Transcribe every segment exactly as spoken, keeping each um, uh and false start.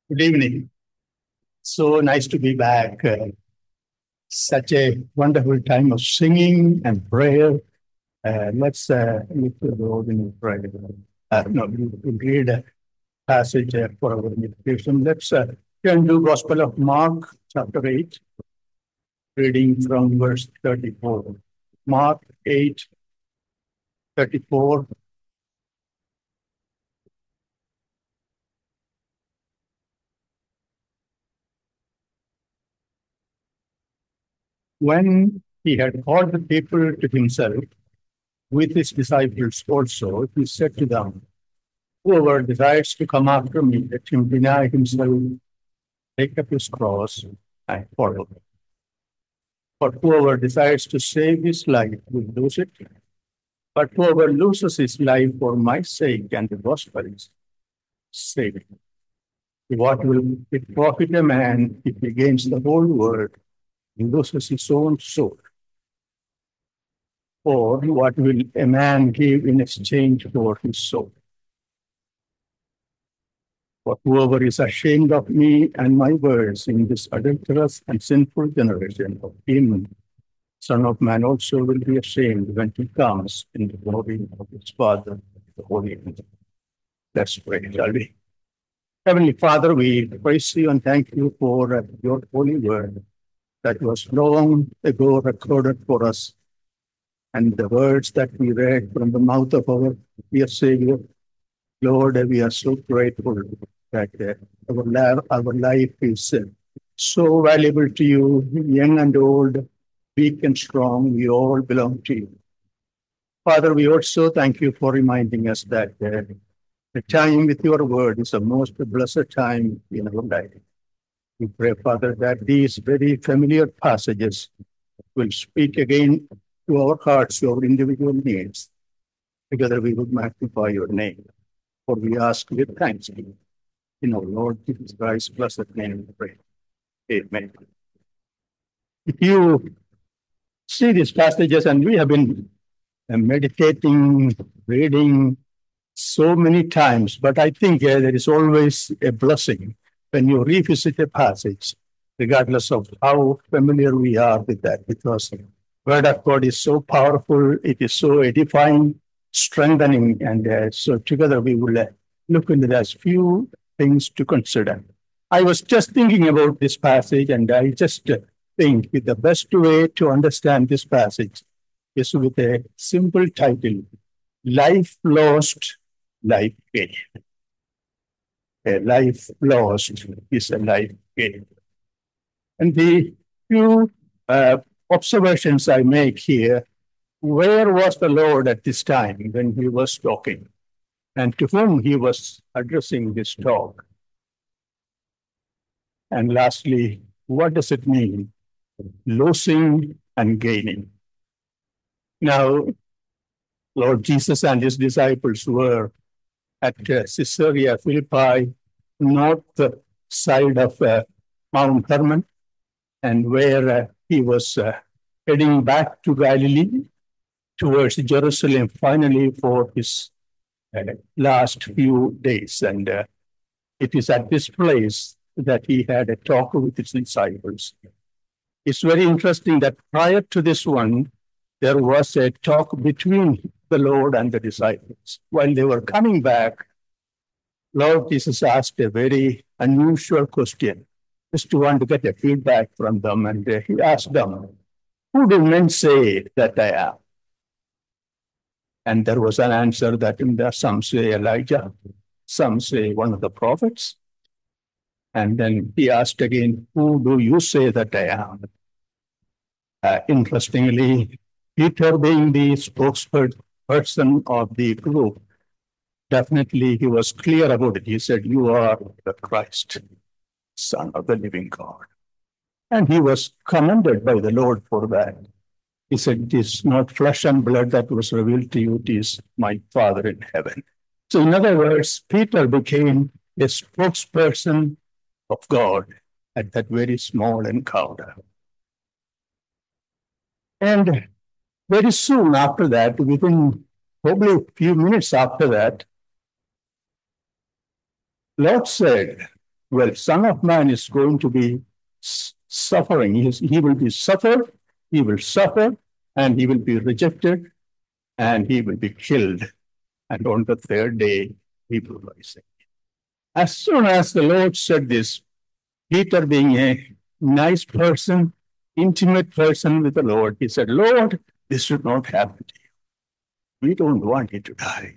Good evening. So nice to be back. Uh, such a wonderful time of singing and prayer. Uh, let's uh, lift the Lord in prayer. Uh, no, we will read a passage uh, for our meditation. Let's uh, turn to Gospel of Mark, chapter eight, reading from verse thirty-four. Mark eight, thirty-four. When he had called the people to himself, with his disciples also, he said to them, whoever desires to come after me, let him deny himself, take up his cross, and follow me. But whoever desires to save his life will lose it. But whoever loses his life for my sake and the gospel is saved. What will it profit a man if he gains the whole world and loses his own soul? Or what will a man give in exchange for his soul? But whoever is ashamed of me and my words in this adulterous and sinful generation, of him, Son of Man also will be ashamed when he comes in the glory of his Father, the Holy Angel. Let's pray, shall we? Heavenly Father, we praise you and thank you for uh, your holy word that was long ago recorded for us, and the words that we read from the mouth of our dear Savior. Lord, we are so grateful that uh, our, la- our life is uh, so valuable to you, young and old, weak and strong, we all belong to you. Father, we also thank you for reminding us that uh, the time with your word is the most blessed time in our life. We pray, Father, that these very familiar passages will speak again to our hearts, to our individual needs. Together we would magnify your name. For we ask with thanksgiving in our Lord Jesus Christ's blessed name we pray. Amen. If you see these passages, and we have been uh, meditating, reading so many times, but I think uh, there is always a blessing when you revisit a passage, regardless of how familiar we are with that, because the Word of God is so powerful, it is so edifying, strengthening, and uh, so together we will uh, look into those few things to consider. I was just thinking about this passage, and I just uh, think the best way to understand this passage is with a simple title: Life Lost, Life Gained. A life lost is a life gained. And the few uh, observations I make here: where was the Lord at this time when he was talking? And to whom he was addressing this talk? And lastly, what does it mean, losing and gaining? Now, Lord Jesus and his disciples were at uh, Caesarea Philippi, north side of uh, Mount Hermon, and where uh, he was uh, heading back to Galilee, towards Jerusalem, finally for his uh, last few days. And uh, it is at this place that he had a talk with his disciples. It's very interesting that prior to this one, there was a talk between the Lord and the disciples. While they were coming back, Lord Jesus asked a very unusual question, just to want to get a feedback from them. And uh, he asked them, who do men say that I am? And there was an answer that there some say Elijah, some say one of the prophets. And then he asked again, who do you say that I am? Uh, interestingly, Peter, being the spokesperson of the group, definitely he was clear about it. He said, you are the Christ, Son of the living God. And he was commended by the Lord for that. He said, it is not flesh and blood that was revealed to you, it is my Father in heaven. So in other words, Peter became a spokesperson of God at that very small encounter. And very soon after that, within probably a few minutes after that, Lord said, Well, Son of Man is going to be suffering. He, is, he will be suffered, he will suffer, and he will be rejected, and he will be killed. And on the third day, he will rise again. As soon as the Lord said this, Peter, being a nice person, intimate person with the Lord, he said, Lord, this should not happen to you. We don't want you to die.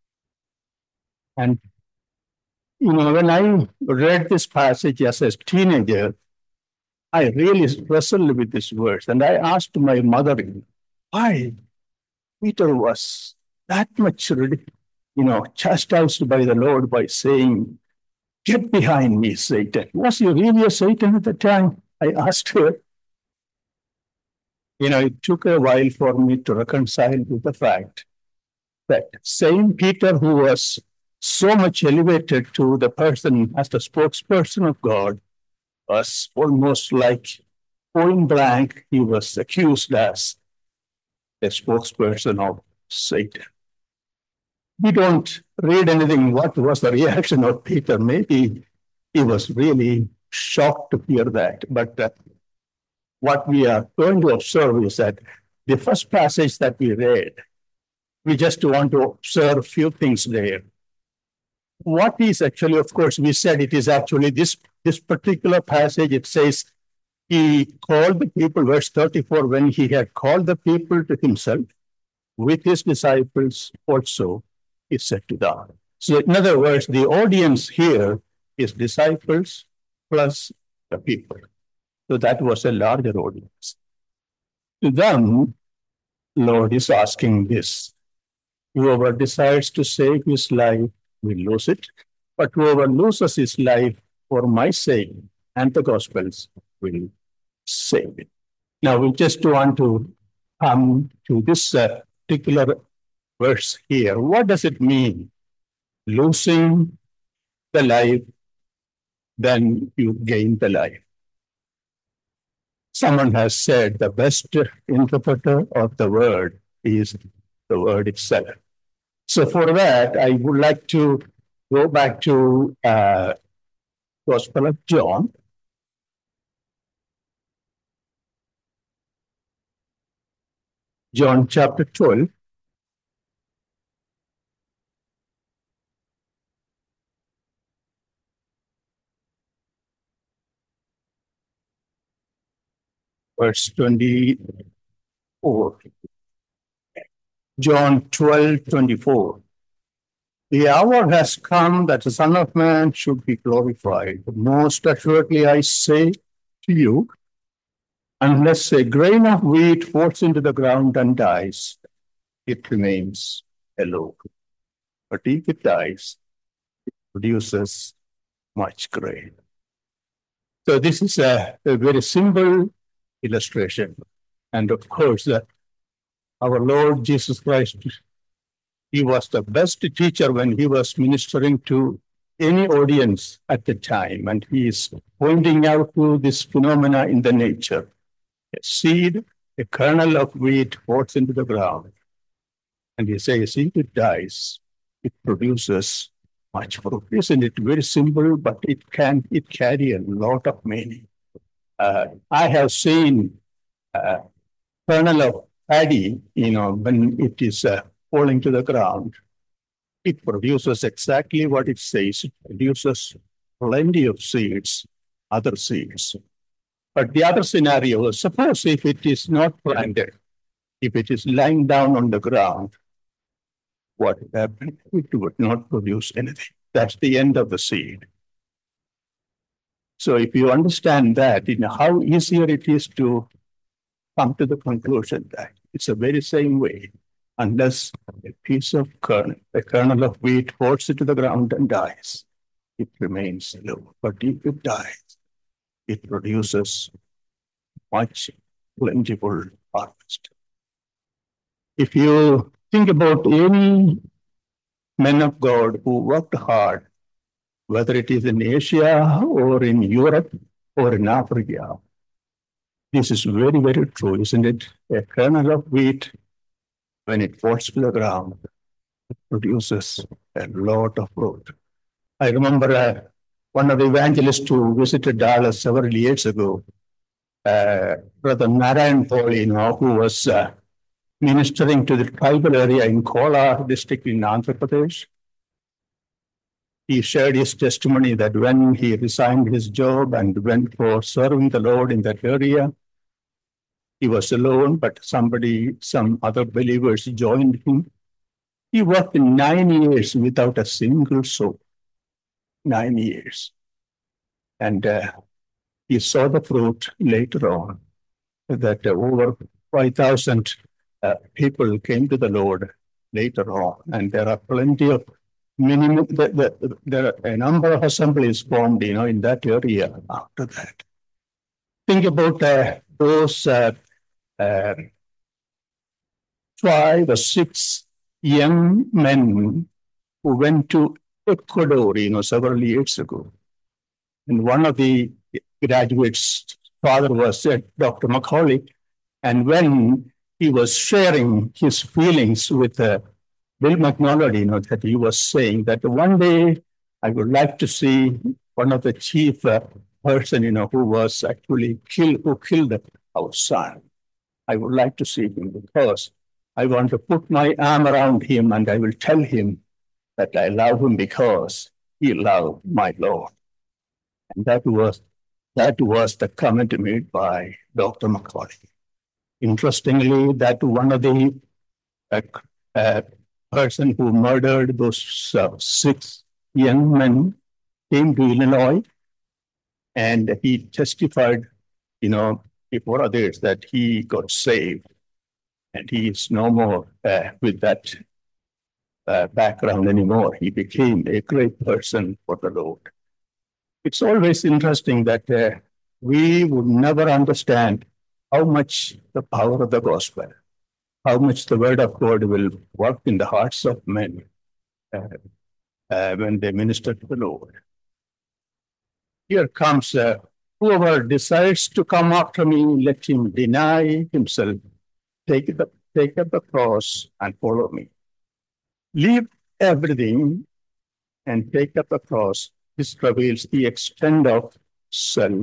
And, you know, when I read this passage as a teenager, I really wrestled with this verse. And I asked my mother, why Peter was that much, you know, chastised by the Lord by saying, get behind me, Satan. Was he really a Satan at the time? I asked her. You know, it took a while for me to reconcile with the fact that same Peter, who was so much elevated to the person as the spokesperson of God, was almost like point blank, he was accused as a spokesperson of Satan. We don't read anything. What was the reaction of Peter? Maybe he was really shocked to hear that. But uh, what we are going to observe is that the first passage that we read, we just want to observe a few things there. What is actually, of course, we said it is actually this, this particular passage. It says he called the people, verse thirty-four, when he had called the people to himself with his disciples also, he said to them. So in other words, the audience here is disciples plus the people. So that was a larger audience. To them, Lord is asking this. Whoever decides to save his life will lose it, but whoever loses his life for my sake and the gospel's will save it. Now we just want to come to this uh, particular verse here. What does it mean? Losing the life, then you gain the life. Someone has said the best interpreter of the word is the word itself. So for that, I would like to go back to uh, Gospel of John. John chapter twelve. Verse twenty-four. John twelve, twenty-four. The hour has come that the Son of Man should be glorified. Most assuredly I say to you, unless a grain of wheat falls into the ground and dies, it remains alone. But if it dies, it produces much grain. So this is a, a very simple illustration. And of course, that our Lord Jesus Christ, he was the best teacher when he was ministering to any audience at the time. And he is pointing out to this phenomena in the nature. A seed, a kernel of wheat falls into the ground. And he says, if it dies, it produces much fruit. Isn't it very simple, but it can it carry a lot of meaning. Uh, I have seen a kernel of paddy, you know, when it is uh, falling to the ground, it produces exactly what it says. It produces plenty of seeds, other seeds. But the other scenario, suppose if it is not planted, if it is lying down on the ground, what would happen? It would not produce anything. That's the end of the seed. So if you understand that, you know how easier it is to come to the conclusion that it's the very same way. Unless a piece of kernel, a kernel of wheat falls into the ground and dies, it remains low. But if it dies, it produces much plentiful harvest. If you think about any men of God who worked hard, whether it is in Asia or in Europe or in Africa, this is very, very true, isn't it? A kernel of wheat, when it falls to the ground, it produces a lot of fruit. I remember uh, one of the evangelists who visited Dallas several years ago, uh, Brother Narayan Paul, you know, who was uh, ministering to the tribal area in Kolar district in Andhra Pradesh. He shared his testimony that when he resigned his job and went for serving the Lord in that area, he was alone, but somebody, some other believers joined him. He worked nine years without a single soul. Nine years. And uh, he saw the fruit later on, that uh, over five thousand uh, people came to the Lord later on. And there are plenty of minimum, the, the, there are a number of assemblies formed, you know, in that area after that. Think about uh, those uh, uh, five or six young men who went to Ecuador, you know, several years ago. And one of the graduates' father was uh, Doctor Macaulay. And when he was sharing his feelings with uh, Bill McNulty, you know, that he was saying that one day I would like to see one of the chief uh, person, you know, who was actually killed, who killed our son. I would like to see him because I want to put my arm around him and I will tell him that I love him because he loved my Lord. And that was that was the comment made by Doctor Macaulay. Interestingly, that one of the uh, uh, person who murdered those uh, six young men came to Illinois, and he testified, you know, before others that he got saved, and he is no more uh, with that uh, background anymore. He became a great person for the Lord. It's always interesting that uh, we would never understand how much the power of the gospel, how much the word of God will work in the hearts of men uh, uh, when they minister to the Lord. Here comes, uh, whoever desires to come after me, let him deny himself, take, the, take up the cross and follow me. Leave everything and take up the cross. This reveals the extent of self.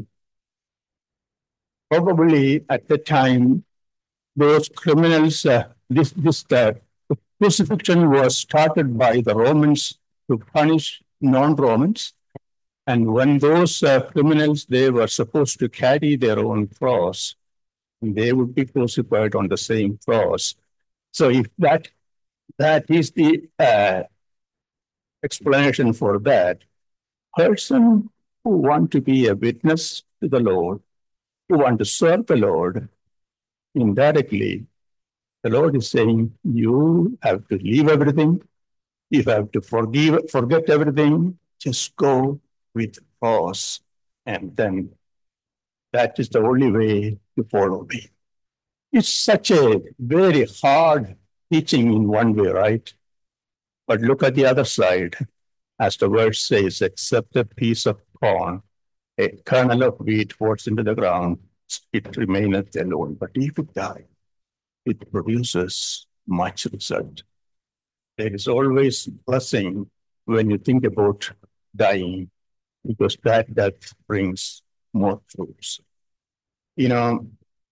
Probably at the time, those criminals, uh, this, this uh, crucifixion was started by the Romans to punish non-Romans. And when those uh, criminals, they were supposed to carry their own cross, they would be crucified on the same cross. So if that, that is the uh, explanation for that, person who want to be a witness to the Lord, who want to serve the Lord, indirectly, the Lord is saying, you have to leave everything. You have to forgive, forget everything. Just go with cross. And then that is the only way to follow me. It's such a very hard teaching in one way, right? But look at the other side. As the verse says, except a piece of corn, a kernel of wheat falls into the ground, it remaineth alone. But if it dies, it produces much result. There is always blessing when you think about dying, because that death brings more fruits. You know,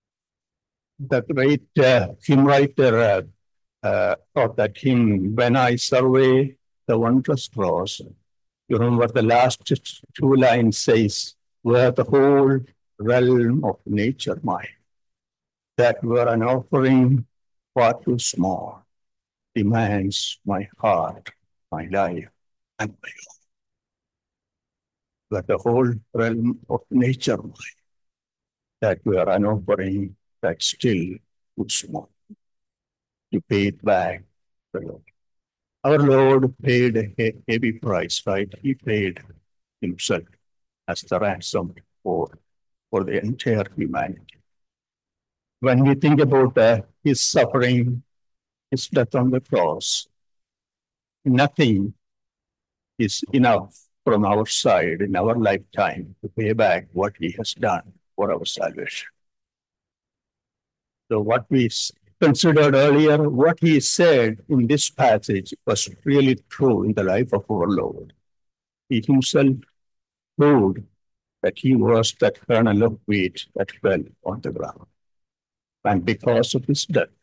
the great uh, hymn writer uh, uh, thought that hymn, when I survey the wondrous cross, you remember the last two lines says, where the whole realm of nature mine, that were an offering far too small, demands my heart, my life, and my own. But the whole realm of nature mine, that were an offering that still too small, to pay it back the Lord. Our Lord paid a heavy price, right? He paid himself as the ransom for, for the entire humanity. When we think about uh, his suffering, his death on the cross, nothing is enough from our side in our lifetime to pay back what he has done for our salvation. So what we considered earlier, what he said in this passage was really true in the life of our Lord. He himself proved that he was that kernel of wheat that fell on the ground. And because of his death,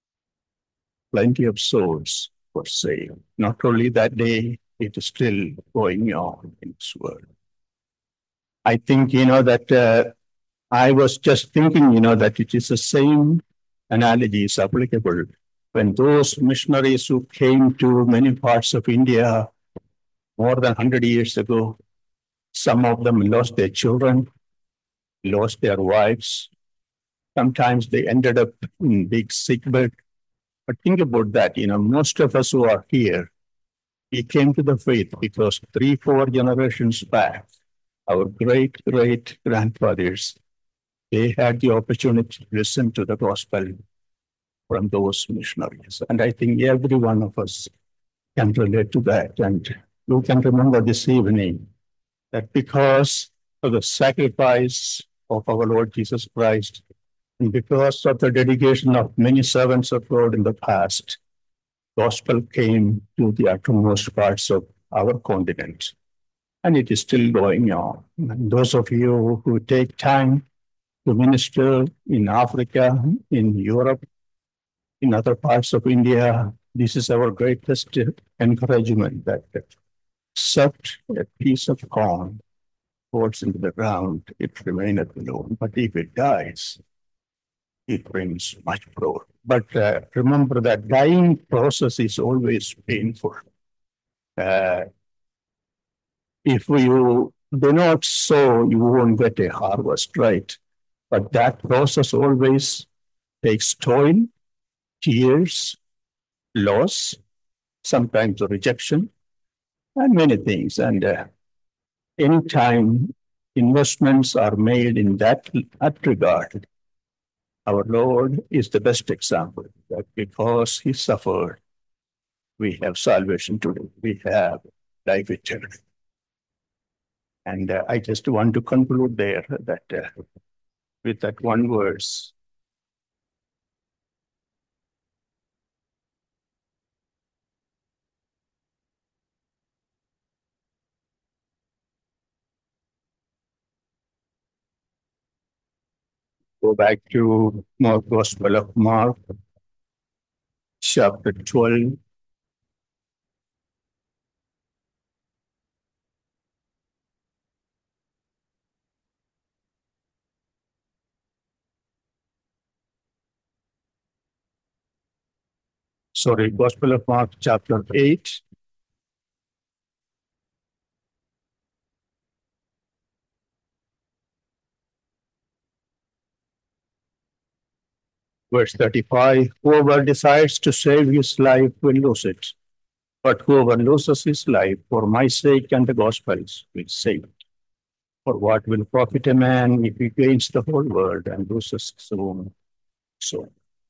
plenty of souls were saved. Not only that day, it is still going on in this world. I think, you know, that uh, I was just thinking, you know, that it is the same analogy is applicable when those missionaries who came to many parts of India more than one hundred years ago, some of them lost their children, lost their wives. Sometimes they ended up in big sickbed. But think about that, you know, most of us who are here, we came to the faith because three, four generations back, our great, great grandfathers, they had the opportunity to listen to the gospel from those missionaries. And I think every one of us can relate to that. And you can remember this evening that because of the sacrifice of our Lord Jesus Christ, and because of the dedication of many servants of God in the past, gospel came to the uttermost parts of our continent. And it is still going on. And those of you who take time to minister in Africa, in Europe, in other parts of India, this is our greatest encouragement that except a piece of corn falls into the ground, it remaineth alone. But if it dies, it brings much growth. But uh, remember that dying process is always painful. Uh, if you do not sow, you won't get a harvest, right? But that process always takes toil, tears, loss, sometimes rejection, and many things. And uh, anytime investments are made in that, that regard, our Lord is the best example that because he suffered, we have salvation today. We have life eternal. And uh, I just want to conclude there that uh, with that one verse. Go back to Mark, Gospel of Mark, chapter twelve. Sorry, Gospel of Mark, chapter eight. Verse thirty-five, whoever desires to save his life will lose it. But whoever loses his life for my sake and the gospel's will save it. For what will profit a man if he gains the whole world and loses his own soul?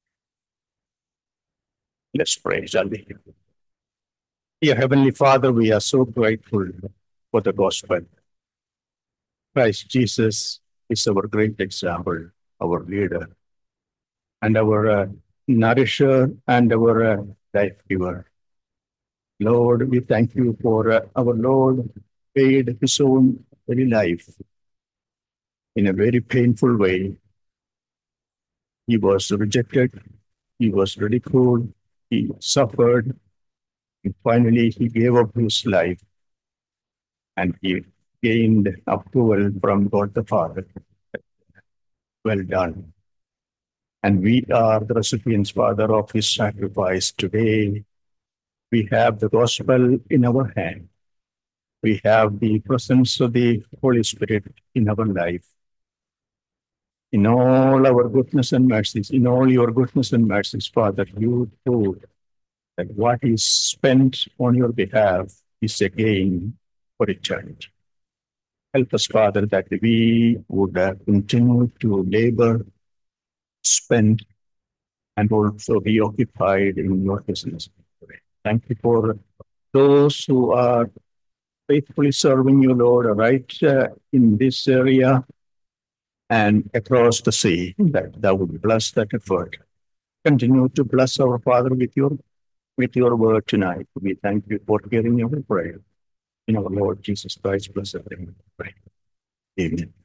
Let's pray, shall we? Dear Heavenly Father, we are so grateful for the gospel. Christ Jesus is our great example, our leader, and our uh, nourisher and our uh, life giver. Lord, we thank you for uh, our Lord paid his own very life in a very painful way. He was rejected, he was ridiculed, he suffered, and finally he gave up his life and he gained approval from God the Father. Well done. And we are the recipients, Father, of his sacrifice. Today, we have the gospel in our hand. We have the presence of the Holy Spirit in our life. In all our goodness and mercies, in all your goodness and mercies, Father, you prove that what is spent on your behalf is a gain for eternity. Help us, Father, that we would uh, continue to labor, spend, and also be occupied in your business. Thank you for those who are faithfully serving you, Lord, right uh, in this area and across the sea, that thou would bless that effort. Continue to bless our Father with your with your word tonight. We thank you for hearing your prayer. in our Lord Jesus Christ, blessed name. we pray. Amen.